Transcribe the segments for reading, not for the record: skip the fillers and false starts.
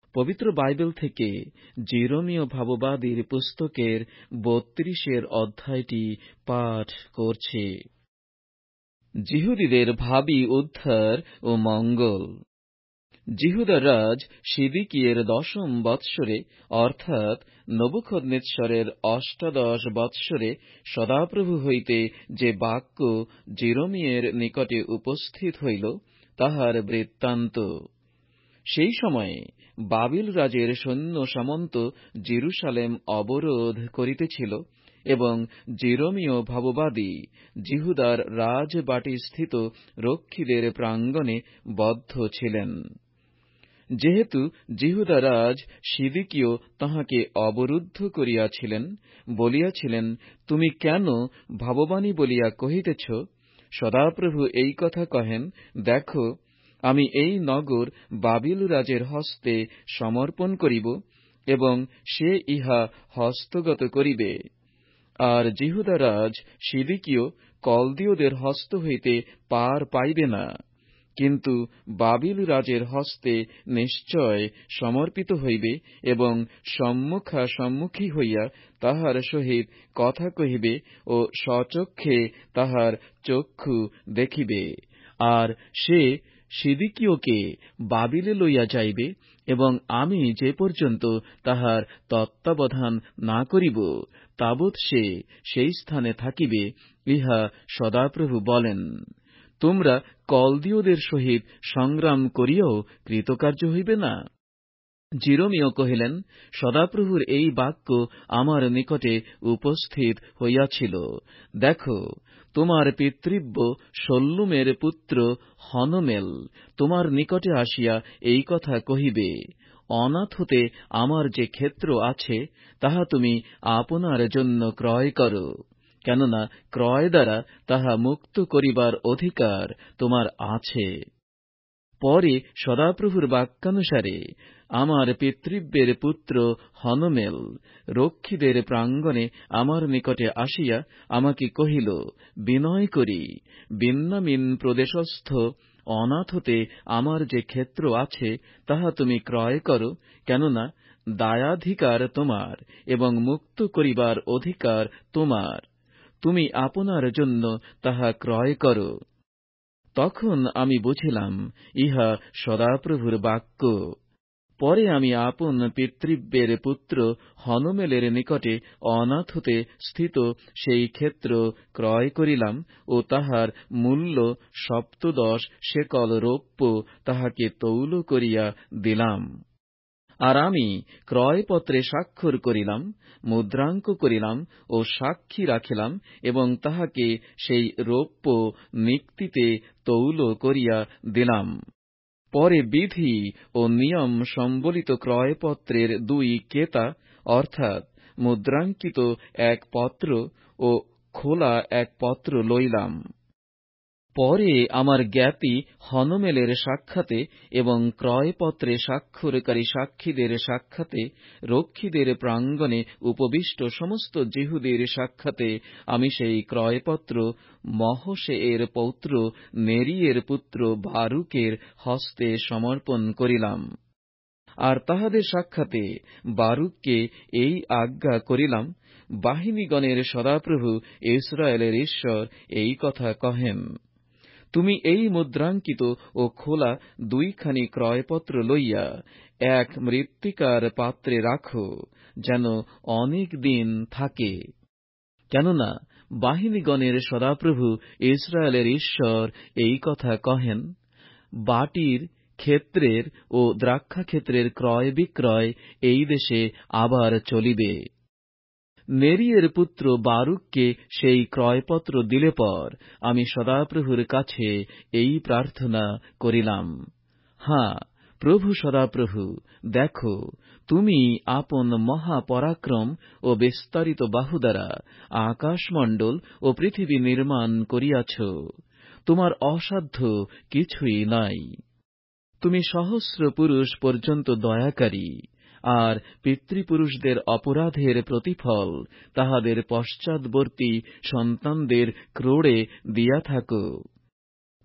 পবিত্র বাইবেল থেকে যেরমীয় ভাববাদীর পুস্তকের ৩২ অধ্যায়টি পাঠ করছি। যিহুদীদের ভাবী উদ্ধার ও মঙ্গল। যিহুদার রাজ সিদিকিয়ের ১০ম বৎসরে অর্থাৎ নবুখদ্নেচ্ছরের অষ্টাদশ বৎসরে সদাপ্রভু হইতে যে বাক্য যেরমীয়ের নিকটে উপস্থিত হইল, তাহার বৃত্তান্ত। সেই সময়ে বাবিল রাজের সৈন্য সামন্ত জেরুসালেম অবরোধ করিতেছিল এবং যেরমীয় ভাববাদী যিহুদার রাজবাটিস্থিত রক্ষীদের প্রাঙ্গণে বদ্ধ ছিলেন। যেহেতু যিহুদা রাজ সিদিকিয় তাহাকে অবরুদ্ধ করিয়াছিলেন, বলিয়াছিলেন, তুমি কেন ভাববাণী বলিয়া কহিতেছ? সদাপ্রভু এই কথা কহেন, দেখো, আমি এই নগর বাবিল রাজের হস্তে সমর্পণ করিব এবং সে ইহা হস্তগত করিবে। আর যিহুদা রাজ সিদিকিয় কলদীয়দের হস্ত হইতে পার পাইবে না, কিন্তু বাবিল রাজের হস্তে নিশ্চয় সমর্পিত হইবে এবং সম্মুখাসম্মুখী হইয়া তাহার সহিত কথা কহিবে ও স্বচক্ষে তাহার চক্ষু দেখিবে। আর সে সিদিকিয়কে বাবিলে লইয়া যাইবে এবং আমি যে পর্যন্ত তাহার তত্ত্বাবধান না করিব, তাবৎ সে সেই স্থানে থাকিবে, ইহা সদাপ্রভু বলেন। তোমরা কলদীয়দের সহিত সংগ্রাম করিয়াও কৃতকার্য হইবে না? যেরমীয় কহিলেন, সদাপ্রভুর এই বাক্য আমার নিকটে উপস্থিত হইয়াছিল। দেখো, তোমার পিতৃব্য শল্লুমের পুত্র হনমেল তোমার নিকটে আসিয়া এই কথা কহিবে, অনাথ হতে আমার যে ক্ষেত্র আছে, তাহা তুমি আপনার জন্য ক্রয় করো, কেননা ক্রয় দ্বারা তাহা মুক্ত করিবার অধিকার তোমার আছে। পরে সদাপ্রভুর বাক্যানুসারে আমার পিতৃব্যের পুত্র হনমেল রক্ষীদের প্রাঙ্গণে আমার নিকটে আসিয়া আমাকে কহিল, বিনয় করি বেন্যামিন প্রদেশস্থ অনাথ হতে আমার যে ক্ষেত্র আছে, তাহা তুমি ক্রয় করো, কেননা দায়াধিকার তোমার এবং মুক্ত করিবার অধিকার তোমার। তুমি আপনার জন্য তাহা ক্রয় করো। তখন আমি বুঝিলাম, ইহা সদাপ্রভুর বাক্য। পরে আমি আপন পিতৃব্যের পুত্র হনমেলের নিকটে অনাথ হতে স্থিত সেই ক্ষেত্র ক্রয় করিলাম ও তাহার মূল্য ১৭ শেকল রৌপ্য তাহাকে তৌল করিয়া দিলাম। আর আমি ক্রয়পত্রে স্বাক্ষর করিলাম, মুদ্রাঙ্ক করিলাম ও সাক্ষী রাখিলাম এবং তাহাকে সেই রৌপ্য নিক্তিতে তৌল করিয়া দিলাম। পরে বিধি ও নিয়ম সম্বলিত ক্রয়পত্রের ২ কেতা অর্থাৎ মুদ্রাঙ্কিত এক পত্র ও খোলা এক পত্র লইলাম। পরে আমার জ্ঞাতি হনমেলের সাক্ষাতে এবং ক্রয়পত্রে স্বাক্ষরকারী সাক্ষীদের সাক্ষাতে রক্ষীদের প্রাঙ্গণে উপবিষ্ট সমস্ত যিহুদীর সাক্ষাতে আমি সেই ক্রয়পত্র মহসেয়ের পৌত্র নেরিয়ের পুত্র বারুকের হস্তে সমর্পণ করিলাম। আর তাহাদের সাক্ষাতে বারুককে এই আজ্ঞা করিলাম, বাহিনীগণের সদাপ্রভু ইস্রায়েলের ঈশ্বর এই কথা কহেন, তুমি এই মুদ্রাঙ্কিত ও খোলা ২ ক্রয়পত্র লইয়া এক মৃত্তিকার পাত্রে রাখো, যেন অনেক দিন থাকে। কেননা বাহিনীগণের সদাপ্রভু ইস্রায়েলের ঈশ্বর এই কথা কহেন, বাটির ক্ষেত্রের ও দ্রাক্ষাক্ষেত্রের ক্রয় বিক্রয় এই দেশে আবার চলিবে। নেরিয়ের পুত্র বারুককে সেই ক্রয়পত্র দিলে পর আমি সদাপ্রভুর কাছে এই প্রার্থনা করিলাম, হাঁ প্রভু সদাপ্রভু, দেখো, তুমি আপন মহাপরাক্রম ও বিস্তারিত বাহু দ্বারা আকাশমণ্ডল ও পৃথিবী নির্মাণ করিয়াছ। তোমার অসাধ্য কিছুই নাই। তুমি সহস্র পুরুষ পর্যন্ত দয়াকারী, আর পিতৃপুরুষদের অপরাধের প্রতিফল তাহাদের পশ্চাৎবর্তী সন্তানদের ক্রোড়ে দিয়া থাকো।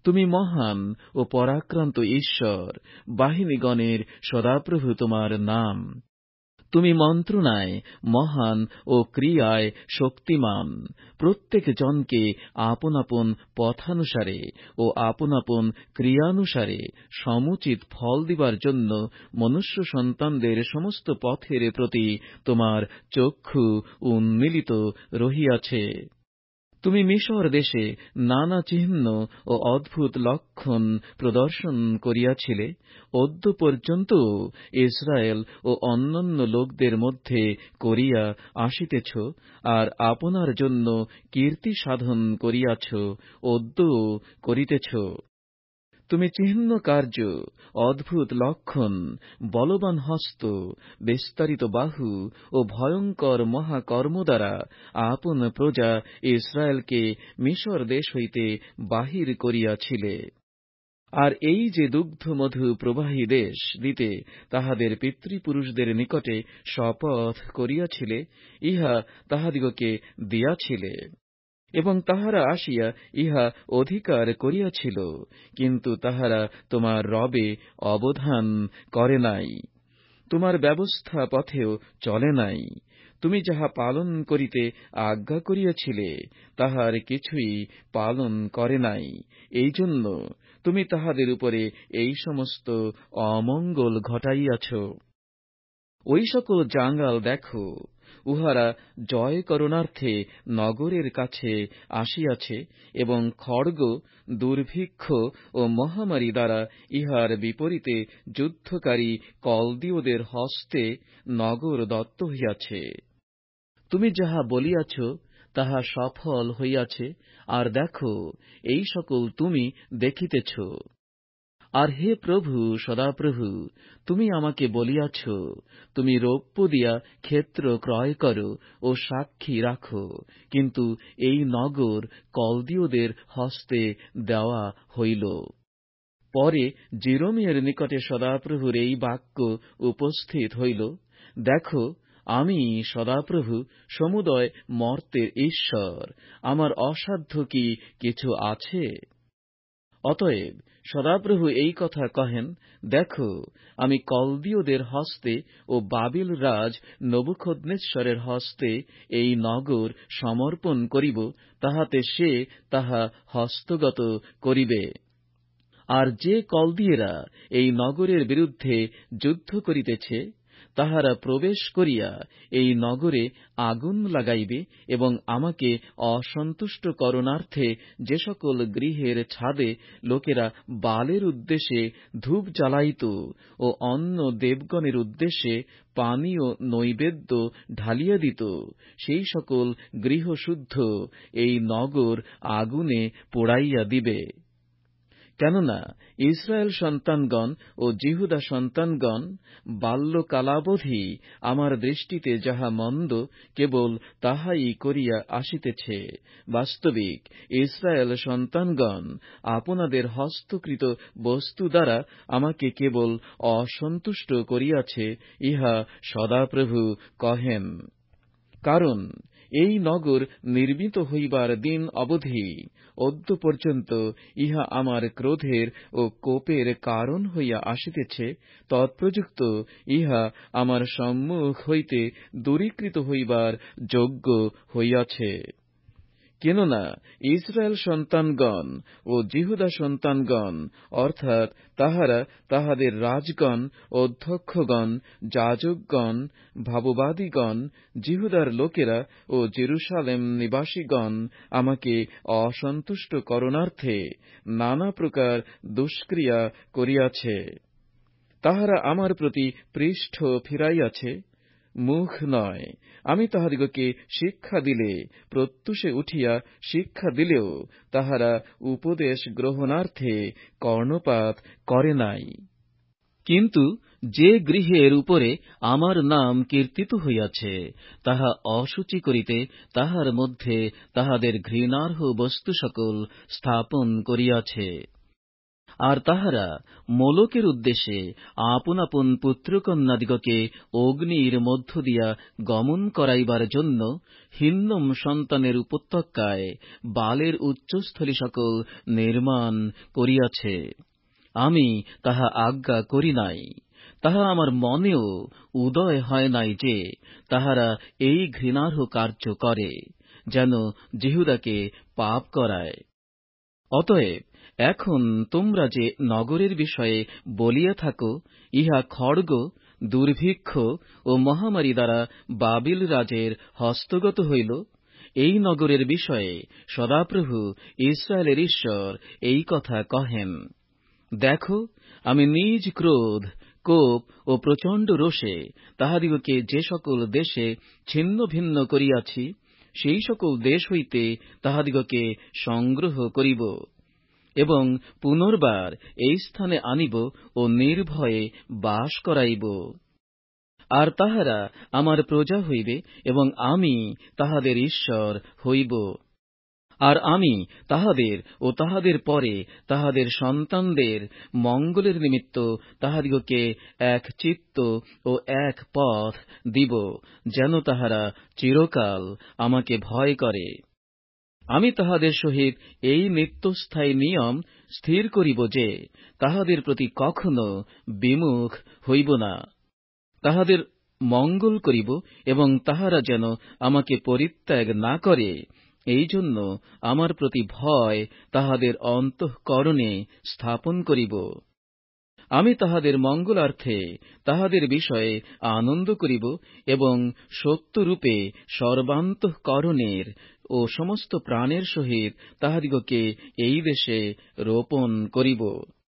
তুমি মহান ও পরাক্রান্ত ঈশ্বর, বাহিনীগণের সদাপ্রভু তোমার নাম। তুমি মন্ত্রণায় মহান ও ক্রিয়ায় শক্তিমান। প্রত্যেক জনকে আপন আপন পথানুসারে ও আপন আপন ক্রিয়ানুসারে সমুচিত ফল দিবার জন্য মনুষ্য সন্তানদের সমস্ত পথের প্রতি তোমার চক্ষু উন্মীলিত রহিয়াছে। তুমি মিশর দেশে নানা চিহ্ন ও অদ্ভুত লক্ষণ প্রদর্শন করিয়াছিলে, অদ্য পর্যন্ত ইসরায়েল ও অন্যান্য লোকদের মধ্যে করিয়া আসিতেছ, আর আপনার জন্য কীর্তি সাধন করিয়াছ, অদ্যও করিতেছ। তুমি চিহ্ন কার্য, অদ্ভুত লক্ষণ, বলবান হস্ত, বিস্তারিত বাহু ও ভয়ঙ্কর মহাকর্ম দ্বারা আপন প্রজা ইসরায়েলকে মিশর দেশ হইতে বাহির করিয়াছিলে। আর এই যে দুগ্ধমধু প্রবাহী দেশ দিতে তাহাদের পিতৃপুরুষদের নিকটে শপথ করিয়াছিলে, ইহা তাহাদিগকে দিয়াছিলে, এবং তাহারা আসিয়া ইহা অধিকার করিয়াছিল, কিন্তু তাহারা তোমার রবে অবধান করে নাই, তোমার ব্যবস্থা পথেও চলে নাই। তুমি যাহা পালন করিতে আজ্ঞা করিয়াছিলে, তাহার কিছুই পালন করে নাই। এই জন্য তুমি তাহাদের উপরে এই সমস্ত অমঙ্গল ঘটাইয়াছ। ওই সকল জাঙ্গাল দেখো, উহারা জয় করণার্থে নগরের কাছে আসিয়াছে, এবং খড়গ, দুর্ভিক্ষ ও মহামারী দ্বারা ইহার বিপরীতে যুদ্ধকারী কলদীয়দের হস্তে নগর দত্ত হইয়াছে। তুমি যাহা বলিয়াছ তাহা সফল হইয়াছে, আর দেখো, এই সকল তুমি দেখিতেছ। আর হে প্রভু, সদাপ্রভু, তুমি আমাকে বলিয়াছ, তুমি রৌপ্য দিয়া ক্ষেত্র ক্রয় করো ও সাক্ষী রাখো, কিন্তু এই নগর কলদীয়দের হস্তে দেওয়া হইল। পরে যেরমীয়ের নিকটে সদাপ্রভুর এই বাক্য উপস্থিত হইল, দেখো, আমি সদাপ্রভু সমুদয় মর্তের ঈশ্বর, আমার অসাধ্য কি কিছু আছে? অতএব সদাপ্রভু এই কথা কহেন, দেখো, আমি কলদীয়দের হস্তে ও বাবিল রাজ নবুখদ্নেচ্ছরের হস্তে এই নগর সমর্পণ করিব, তাহাতে সে তাহা হস্তগত করিবে। আর যে কলদীয়েরা এই নগরের বিরুদ্ধে যুদ্ধ করিতেছে, তাহারা প্রবেশ করিয়া এই নগরে আগুন লাগাইবে, এবং আমাকে অসন্তুষ্ট করণার্থে যে সকল গৃহের ছাদে লোকেরা বালের উদ্দেশ্যে ধূপ জ্বালাইত ও অন্য দেবগণের উদ্দেশ্যে পানীয় নৈবেদ্য ঢালিয়া দিত, সেই সকল গৃহশুদ্ধ এই নগর আগুনে পোড়াইয়া দিবে। কেননা ইসরায়েল সন্তানগণ ও জিহুদা সন্তানগণ বাল্যকালাবধি আমার দৃষ্টিতে যাহা মন্দ, কেবল তাহাই করিয়া আসিতেছে। বাস্তবিক ইসরায়েল সন্তানগণ আপনাদের হস্তকৃত বস্তু দ্বারা আমাকে কেবল অসন্তুষ্ট করিয়াছে, ইহা সদাপ্রভু কহেন। কারণ এই নগর নির্মিত হইবার দিন অবধি অদ্য পর্যন্ত ইহা আমার ক্রোধের ও কোপের কারণ হইয়া আসিতেছে, তৎপ্রযুক্ত ইহা আমার সম্মুখ হইতে দূরীকৃত হইবার যোগ্য হইয়াছে। কেননা ইসরায়েল সন্তানগণ ও জিহুদা সন্তানগণ, অর্থাৎ তাহারা, তাহাদের রাজগণ, অধ্যক্ষগণ, যাজকগণ, ভাববাদীগণ, জিহুদার লোকেরা ও জেরুসালেম নিবাসীগণ আমাকে অসন্তুষ্ট করণার্থে নানা প্রকার দুষ্ক্রিয়া করিয়াছে। তাহারা আমার প্রতি পৃষ্ঠ ফিরাইয়াছে, মুখ নয়। আমি তাহাদিগকে শিক্ষা দিলে, প্রত্যুষে উঠিয়া শিক্ষা দিলেও তাহারা উপদেশ গ্রহণার্থে কর্ণপাত করে নাই। কিন্তু যে গৃহের উপরে আমার নাম কীর্তিত হইয়াছে, তাহা অশুচি করিতে তাহার মধ্যে তাহাদের ঘৃণার্হ বস্তু সকল স্থাপন করিয়াছে। আর তাহারা মোলকের উদ্দেশ্যে আপন আপন পুত্রকন্যাদিগকে অগ্নির মধ্য দিয়া গমন করাইবার জন্য হিন্নম সন্তানের উপত্যকায় বালের উচ্চস্থলী সকল নির্মাণ করিয়াছে। আমি তাহা আজ্ঞা করি নাই, তাহা আমার মনেও উদয় হয় নাই যে তাহারা এই ঘৃণার্হ কার্য করে, যেন জিহুদাকে পাপ করায়। অতএব এখন তোমরা যে নগরের বিষয়ে বলিয়া থাকো, ইহা খড়গ, দুর্ভিক্ষ ও মহামারী দ্বারা বাবিল রাজের হস্তগত হইল, এই নগরের বিষয়ে সদাপ্রভু ইস্রায়েলের ঈশ্বর এই কথা কহেন। দেখো, আমি নিজ ক্রোধ, কোপ ও প্রচণ্ড রোষে তাহাদিগকে যে সকল দেশে ছিন্ন ভিন্ন করিয়াছি, সেই সকল দেশ হইতে তাহাদিগকে সংগ্রহ করিব এবং পুনর্বার এই স্থানে আনিব ও নির্ভয়ে বাস করাইব। আর তাহারা আমার প্রজা হইবে এবং আমি তাহাদের ঈশ্বর হইব। আর আমি তাহাদের ও তাহাদের পরে তাহাদের সন্তানদের মঙ্গলের নিমিত্ত তাহাদিগকে এক চিত্ত ও এক পথ দিব, যেন তাহারা চিরকাল আমাকে ভয় করে। আমি তাহাদের সহিত এই নিত্যস্থায়ী নিয়ম স্থির করিব যে তাহাদের প্রতি কখনো বিমুখ হইব না। তাহাদের মঙ্গল করিব এবং তাহারা যেন আমাকে পরিত্যাগ না করে, এই জন্য আমার প্রতি ভয় তাহাদের অন্তঃকরণে স্থাপন করিব। আমি তাহাদের মঙ্গলার্থে তাহাদের বিষয়ে আনন্দ করিব এবং সত্যরূপে সর্বান্তঃকরণের ও সমস্ত প্রাণের সহিত তাহাদিগকে এই দেশে রোপণ করিব।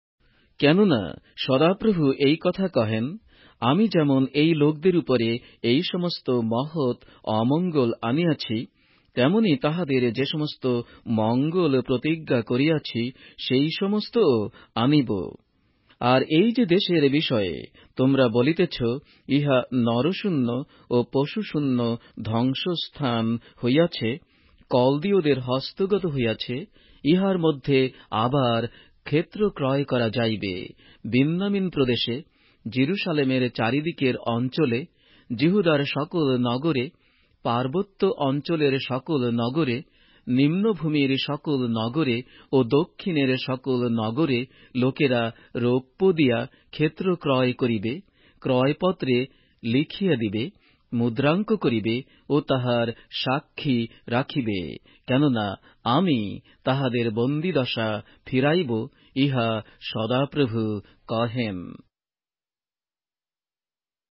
কেননা সদাপ্রভু এই কথা কহেন, আমি যেমন এই লোকদের উপরে এই সমস্ত মহৎ অমঙ্গল আনিয়াছি, তেমনি তাহাদের যে সমস্ত মঙ্গল প্রতিজ্ঞা করিয়াছি সেই সমস্তও আনিব। আর এই যে দেশের বিষয়ে তোমরা বলিতেছ, ইহা নরশূন্য ও পশুশূন্য ধ্বংসস্থান হইয়াছে, কলদীয়দের হস্তগত হইয়াছে, ইহার মধ্যে আবার ক্ষেত্র ক্রয় করা যাইবে। বিন্যামিন প্রদেশে, জেরুসালেমের চারিদিকের অঞ্চলে, জিহুদার সকল নগরে, পার্বত্য অঞ্চলের সকল নগরে, নিম্নভূমির সকল নগরে ও দক্ষিণের সকল নগরে লোকেরা রৌপ্য দিয়া ক্ষেত্র ক্রয় করিবে, ক্রয়পত্রে লিখিয়া দিবে, মুদ্রাঙ্ক করিবে ও তাহার সাক্ষী রাখিবে। কেননা আমি তাহাদের বন্দীদশা ফিরাইব, ইহা সদাপ্রভু কহেন।